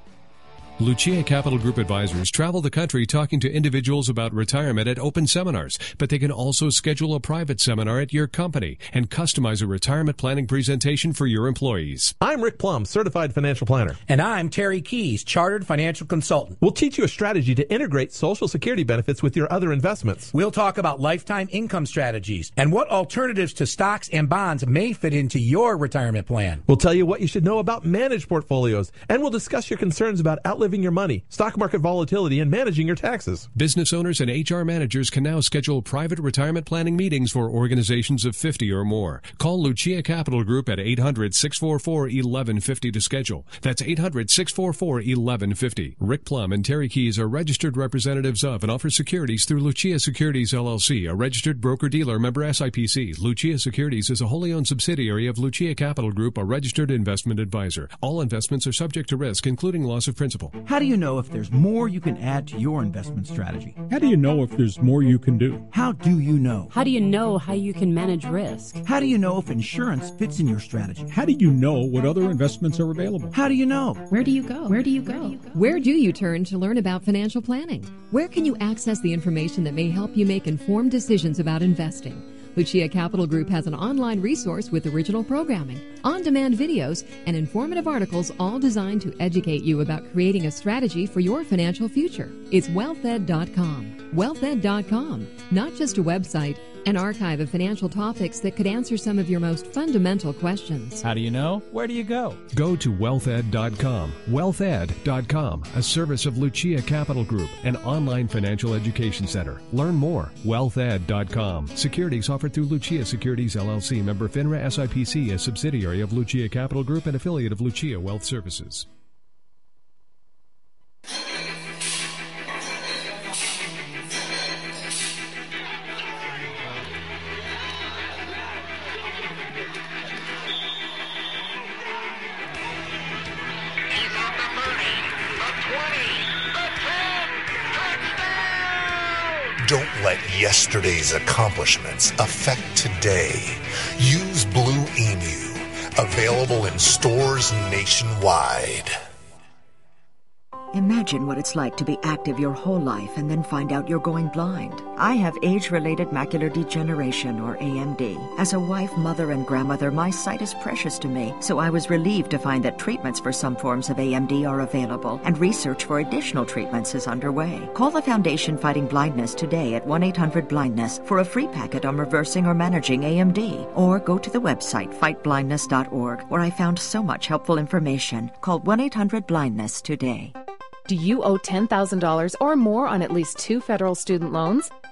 Lucia Capital Group advisors travel the country talking to individuals about retirement at open seminars, but they can also schedule a private seminar at your company and customize a retirement planning presentation for your employees.
I'm Rick Plum, Certified Financial Planner.
And I'm Terry Keys, Chartered Financial Consultant.
We'll teach you a strategy to integrate Social Security benefits with your other investments.
We'll talk about lifetime income strategies and what alternatives to stocks and bonds may fit into your retirement plan.
We'll tell you what you should know about managed portfolios, and we'll discuss your concerns about outliving your money, stock market volatility, and managing your taxes.
Business owners and H R managers can now schedule private retirement planning meetings for organizations of fifty or more. Call Lucia Capital Group at eight hundred, six four four, eleven fifty to schedule. That's eight hundred, six four four, eleven fifty. Rick Plum and Terry Keys are registered representatives of and offer securities through Lucia Securities, L L C, a registered broker-dealer member S I P C. Lucia Securities is a wholly owned subsidiary of Lucia Capital Group, a registered investment advisor. All investments are subject to risk, including loss of principal.
How do you know if there's more you can add to your investment strategy?
How do you know if there's more you can do?
How do you know?
How do you know how you can manage risk?
How do you know if insurance fits in your strategy?
How do you know what other investments are available?
How do you know?
Where do you go? Where do you go? Where do you turn to learn about financial planning? Where can you access the information that may help you make informed decisions about investing? Lucia Capital Group has an online resource with original programming, on-demand videos, and informative articles all designed to educate you about creating a strategy for your financial future. It's wealth ed dot com. wealth ed dot com, not just a website, an archive of financial topics that could answer some of your most fundamental questions.
How do you know? Where do you go?
Go to wealth ed dot com. wealth ed dot com, a service of Lucia Capital Group, an online financial education center. Learn more. wealth ed dot com. Securities offered through Lucia Securities, L L C, member FINRA S I P C, a subsidiary of Lucia Capital Group and affiliate of Lucia Wealth Services.
Don't let yesterday's accomplishments affect today. Use Blue Emu, available in stores nationwide.
Imagine what it's like to be active your whole life and then find out you're going blind. I have age-related macular degeneration, or A M D. As a wife, mother, and grandmother, my sight is precious to me, so I was relieved to find that treatments for some forms of A M D are available, and research for additional treatments is underway. Call the Foundation Fighting Blindness today at one eight hundred blindness for a free packet on reversing or managing A M D, or go to the website fight blindness dot org, where I found so much helpful information. Call one eight hundred blindness today.
Do you owe ten thousand dollars or more on at least two federal student loans?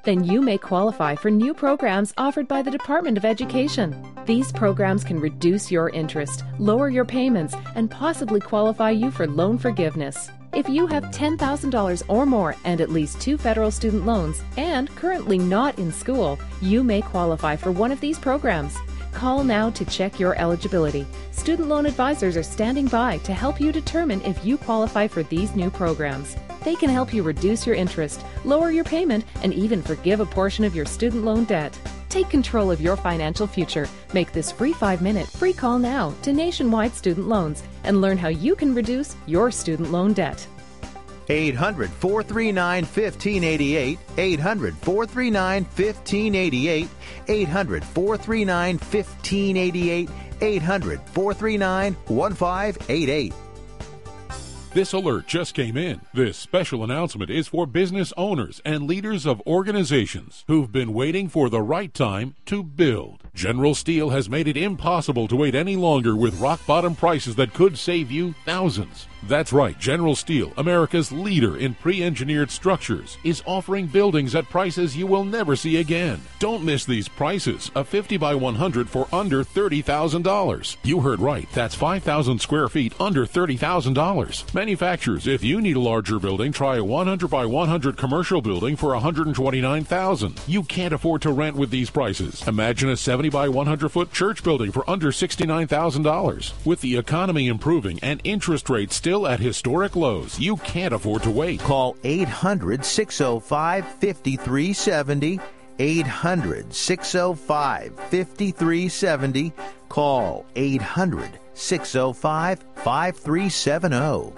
then you may qualify for new programs offered by the Department of Education. These programs can reduce your interest, lower your payments, and possibly qualify you for loan forgiveness. If you have ten thousand dollars or more and at least two federal student loans and currently not in school, you may qualify for one of these programs. Call now to check your eligibility. Student loan advisors are standing by to help you determine if you qualify for these new programs. They can help you reduce your interest, lower your payment, and even forgive a portion of your student loan debt. Take control of your financial future. Make this free five-minute free call now to Nationwide Student Loans and learn how you can reduce your student loan debt.
eight hundred, four three nine, one five eight eight, eight hundred, four three nine, one five eight eight, eight hundred, four three nine, one five eight eight, eight hundred, four three nine, one five eight eight.
This alert just came in. This special announcement is for business owners and leaders of organizations who've been waiting for the right time to build. General Steel has made it impossible to wait any longer with rock-bottom prices that could save you thousands. That's right, General Steel, America's leader in pre-engineered structures, is offering buildings at prices you will never see again. Don't miss these prices. A fifty by one hundred for under thirty thousand dollars. You heard right. That's five thousand square feet under thirty thousand dollars. Manufacturers, if you need a larger building, try a one hundred by one hundred commercial building for one hundred twenty-nine thousand dollars. You can't afford to rent with these prices. Imagine a seventy by one hundred foot church building for under sixty-nine thousand dollars. With the economy improving and interest rates still at historic lows, you can't afford to wait.
Call eight hundred, six oh five, five three seven oh, eight hundred, six oh five, five three seven oh. Call eight hundred, six oh five, five three seven oh.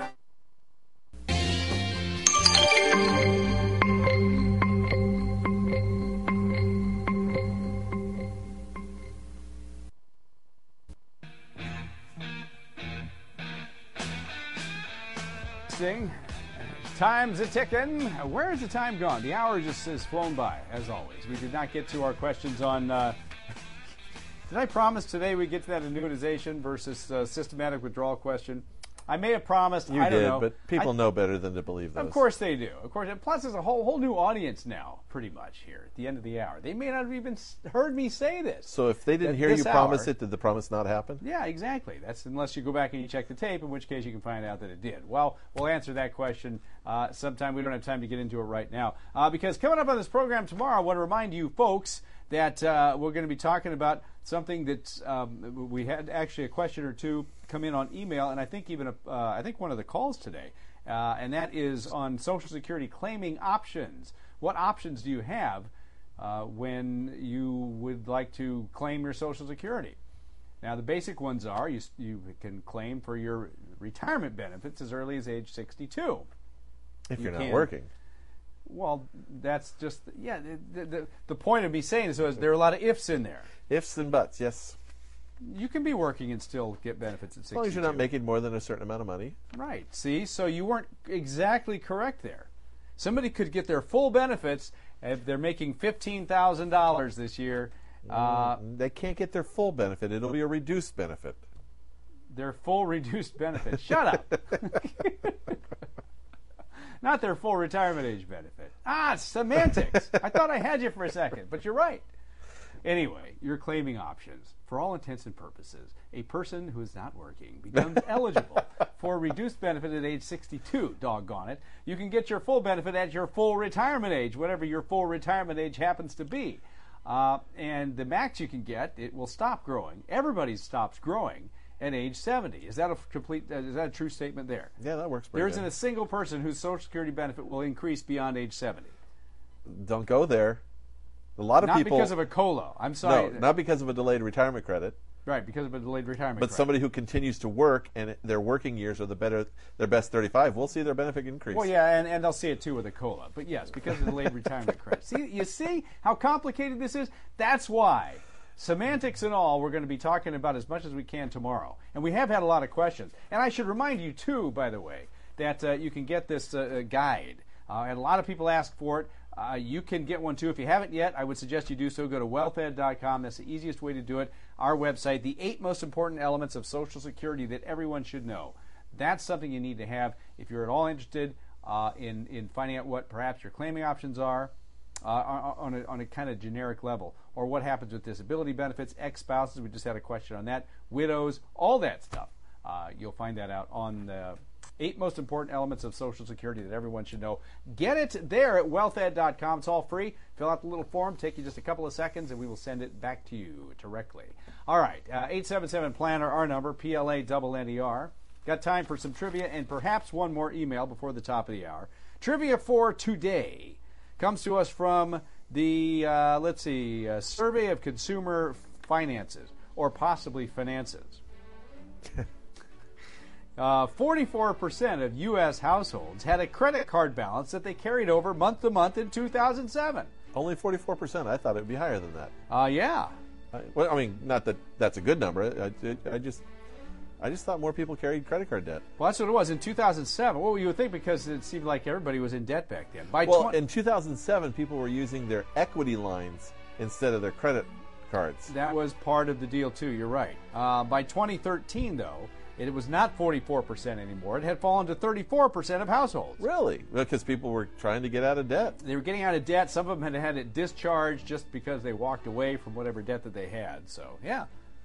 Time's a ticking. Where has the time gone? The hour just has flown by, as always. We did not get to our questions on. Uh, did I promise today we get to that annuitization versus uh, systematic withdrawal question? I may have promised.
You
I don't
did,
know.
but people
I,
know better than to believe those.
Of course they do. Of course. Plus, there's a whole whole new audience now, pretty much here at the end of the hour. They may not have even heard me say this.
So if they didn't hear you hour, promise it, did the promise not happen?
Yeah, exactly. That's unless you go back and you check the tape, in which case you can find out that it did. Well, we'll answer that question uh, sometime. We don't have time to get into it right now uh, because coming up on this program tomorrow, I want to remind you folks that uh, we're going to be talking about something that um, we had actually a question or two come in on email, and I think even a, uh, I think one of the calls today, uh, and that is on Social Security claiming options. What options do you have uh, when you would like to claim your Social Security? Now, the basic ones are you you can claim for your retirement benefits as early as age sixty-two.
If
you
you're not
can,
working.
Well, that's just, yeah, the, the, the point of me saying this is there are a lot of ifs in there.
Ifs and buts, yes.
You can be working and still get benefits at sixty-two.
As long as you're not making more than a certain amount of money.
Right. See, so you weren't exactly correct there. Somebody could get their full benefits if they're making fifteen thousand dollars this year. Uh,
they can't get their full benefit. It'll be a reduced benefit.
Their full reduced benefit. Shut up. Not their full retirement age benefit. Ah, semantics. I thought I had you for a second, but you're right. Anyway, you're claiming options. For all intents and purposes, a person who is not working becomes eligible for a reduced benefit at age sixty-two, doggone it. You can get your full benefit at your full retirement age, whatever your full retirement age happens to be. Uh, and the max you can get, it will stop growing. Everybody stops growing at age seventy. Is that a complete? Uh, is that a true statement there?
Yeah, that works pretty
There
good.
isn't a single person whose Social Security benefit will increase beyond age seventy.
Don't go there. A lot of
not
people.
Not because of a COLA. I'm sorry.
No, not because of a delayed retirement credit.
Right, because of a delayed retirement
but
credit.
somebody who continues to work and their working years are the better, their best thirty-five, we'll see their benefit increase.
Well, yeah, and, and they'll see it too with a COLA. But yes, because of the delayed retirement credit. See, you see how complicated this is? That's why. Semantics and all, we're going to be talking about as much as we can tomorrow. And we have had a lot of questions. And I should remind you, too, by the way, that uh, you can get this uh, guide. Uh, and a lot of people ask for it. Uh, you can get one, too. If you haven't yet, I would suggest you do so. Go to wealth ed dot com. That's the easiest way to do it. Our website, the eight most important elements of Social Security that everyone should know. That's something you need to have if you're at all interested uh, in, in finding out what perhaps your claiming options are. uh, on, a, on a kind of generic level. Or what happens with disability benefits, ex-spouses, we just had a question on that, widows, all that stuff. Uh, you'll find that out on the eight most important elements of Social Security that everyone should know. Get it there at wealth ed dot com. It's all free. Fill out the little form. Take you just a couple of seconds, and we will send it back to you directly. All right, uh, eight seven seven planner, our number, P L A N N E R. Got time for some trivia and perhaps one more email before the top of the hour. Trivia for today comes to us from the, uh, let's see, uh, Survey of Consumer Finances, or possibly Finances. Uh, forty-four percent of U S households had a credit card balance that they carried over month to month in two thousand seven.
Only forty-four percent. I thought it would be higher than that.
Uh, yeah.
I, well, I mean, not that that's a good number. I, I, I just I just thought more people carried credit card debt.
Well, that's what it was in two thousand seven. Well, you would think because it seemed like everybody was in debt back then. By
well,
tw-
in two thousand seven, people were using their equity lines instead of their credit cards.
That was part of the deal, too. You're right. Uh, by twenty thirteen, though, it was not forty-four percent anymore. It had fallen to thirty-four percent of households.
Really? Because people were trying to get out of debt.
They were getting out of debt. Some of them had had it discharged just because they walked away from whatever debt that they had. So, yeah.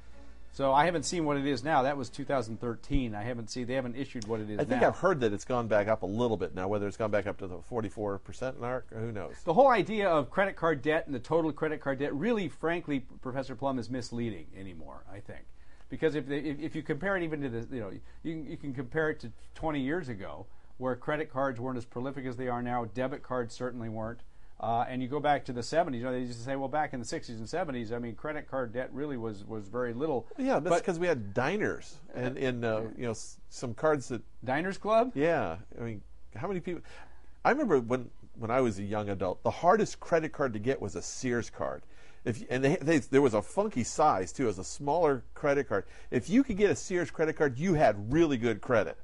So I haven't seen what it is now. That was two thousand thirteen. I haven't seen, they haven't issued what it is now.
I think
now.
I've heard that it's gone back up a little bit now. Whether it's gone back up to the forty-four percent mark, who knows?
The whole idea of credit card debt and the total credit card debt really, frankly, Professor Plum, is misleading anymore, I think. Because if, they, if if you compare it even to the, you know, you, you can compare it to twenty years ago, where credit cards weren't as prolific as they are now, debit cards certainly weren't, uh, and you go back to the seventies. You know, they used to say, well, back in the sixties and seventies, I mean, credit card debt really was, was very little.
Yeah, that's because we had diners and in uh, you know s- some cards that
Diners Club.
Yeah, I mean, how many people? I remember when when I was a young adult, the hardest credit card to get was a Sears card. If, and they, they, there was a funky size, too. It was a smaller credit card. If you could get a Sears credit card, you had really good credit.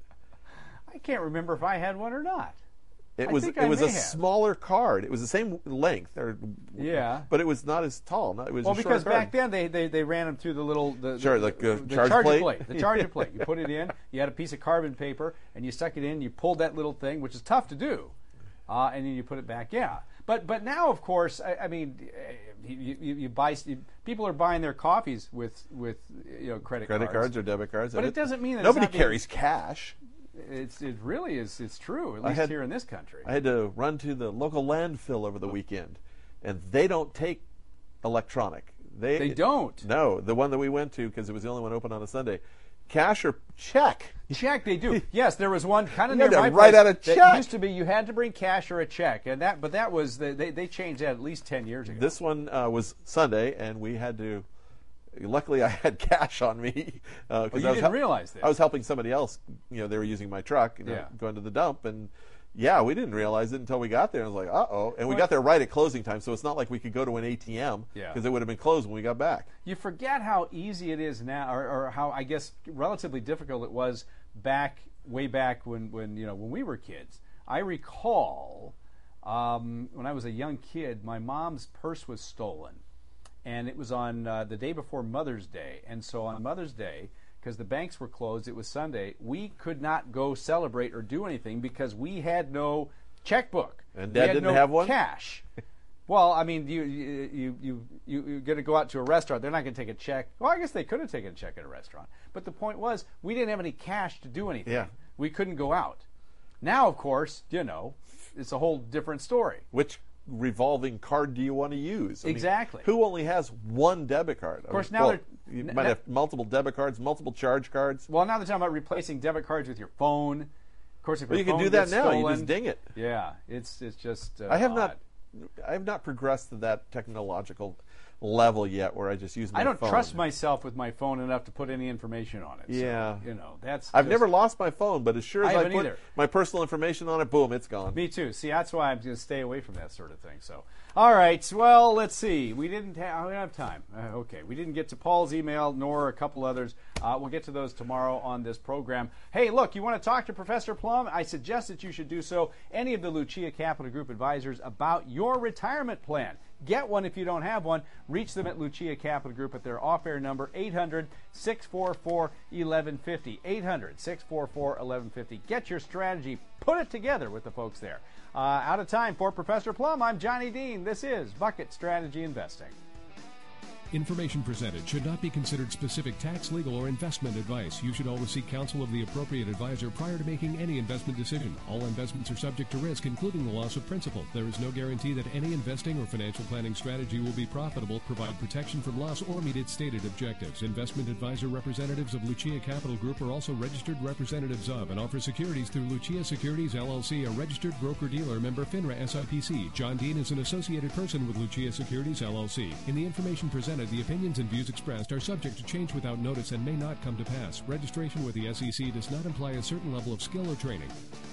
I can't remember if I had one or not.
It
I
was
think
it
I
was a
may have.
smaller card. It was the same length. Or,
Yeah.
But it was not as tall. Not, it was
Well,
a short
because
card.
back then they, they, they ran them through the little the,
Sure,
the,
like, uh,
the
charge
charger
plate?
plate. The charger plate. You put it in. You had a piece of carbon paper, and you stuck it in. You pulled that little thing, which is tough to do, uh, and then you put it back. Yeah. But but now, of course, I, I mean, you, you, you buy you, people are buying their coffees with with you know credit,
Credit
cards.
cards or debit cards.
But it doesn't mean that
nobody
it's not
carries
being,
cash.
It's it really is. It's true. At
I
least
had-
here in this country.
I had to run to the local landfill over the weekend, and they don't take electronic. They
They don't?
No, the one that we went to, because it was the only one open on a Sunday, cash or check.
Check, they do. Yes, there was one kind of
You
near
had to
my
write
place
out a
that
check.
used to be you had to bring cash or a check, and that but that was the, they they changed that at least ten years ago.
This one uh, was Sunday, and we had to. Luckily, I had cash on me. Uh, 'cause
Well, you
I was
didn't realize that.
I was helping somebody else. You know, they were using my truck, you know,
Yeah.
going to the dump, and yeah, we didn't realize it until we got there. I was like, uh oh, and we
Well-
got there right at closing time, so it's not like we could go to an A T M
Yeah.
because it would have been closed when we got back.
You forget how easy it is now, or, or how I guess relatively difficult it was back way back when, when you know when we were kids. I recall um, when I was a young kid, my mom's purse was stolen, and it was on uh, the day before Mother's Day. And so on Mother's Day, because the banks were closed, it was Sunday, we could not go celebrate or do anything because we had no checkbook.
And
We
Dad
had
didn't
no
have one?
cash. Well, I mean, you you you you you you're going to go out to a restaurant. They're not going to take a check. Well, I guess they could have taken a check at a restaurant. But the point was, we didn't have any cash to do anything.
Yeah.
We couldn't go out. Now, of course, you know, it's a whole different story.
Which revolving card do you want to use? I mean,
Exactly.
who only has one debit card?
Of course,
I mean,
now
well,
they're-
you
n-
might
n-
have multiple debit cards, multiple charge cards.
Well, now they're talking about replacing debit cards with your phone. Of course, if
Well,
your
you can
phone
do that
gets
now. You
stolen-
just ding it.
Yeah, it's it's just. Uh,
I have
odd.
not. I have not progressed to that technological level yet, where I just use my
I don't
phone.
trust myself with my phone enough to put any information on it. So,
Yeah.
you know, that's.
I've
just-
never lost my phone, but as sure as
I
I,
haven't
put
either.
my personal information on it, boom, it's gone.
Me too. See, that's why I'm going to stay away from that sort of thing. So, all right. Well, let's see. We didn't have, we don't have time. Uh, okay. We didn't get to Paul's email nor a couple others. Uh, we'll get to those tomorrow on this program. Hey, look, you want to talk to Professor Plum? I suggest that you should do so. Any of the Lucia Capital Group advisors about your retirement plan. Get one if you don't have one. Reach them at Lucia Capital Group at their off-air number, eight hundred, six four four, eleven fifty. eight hundred, six four four, eleven fifty. Get your strategy. Put it together with the folks there. Uh, out of time for Professor Plum, I'm Johnny Dean. This is Bucket Strategy Investing.
Information presented should not be considered specific tax, legal, or investment advice. You should always seek counsel of the appropriate advisor prior to making any investment decision. All investments are subject to risk, including the loss of principal. There is no guarantee that any investing or financial planning strategy will be profitable, provide protection from loss, or meet its stated objectives. Investment advisor representatives of Lucia Capital Group are also registered representatives of and offer securities through Lucia Securities, L L C, a registered broker-dealer, member FINRA S I P C. John Dean is an associated person with Lucia Securities, L L C. In the information presented, the opinions and views expressed are subject to change without notice and may not come to pass. Registration with the S E C does not imply a certain level of skill or training.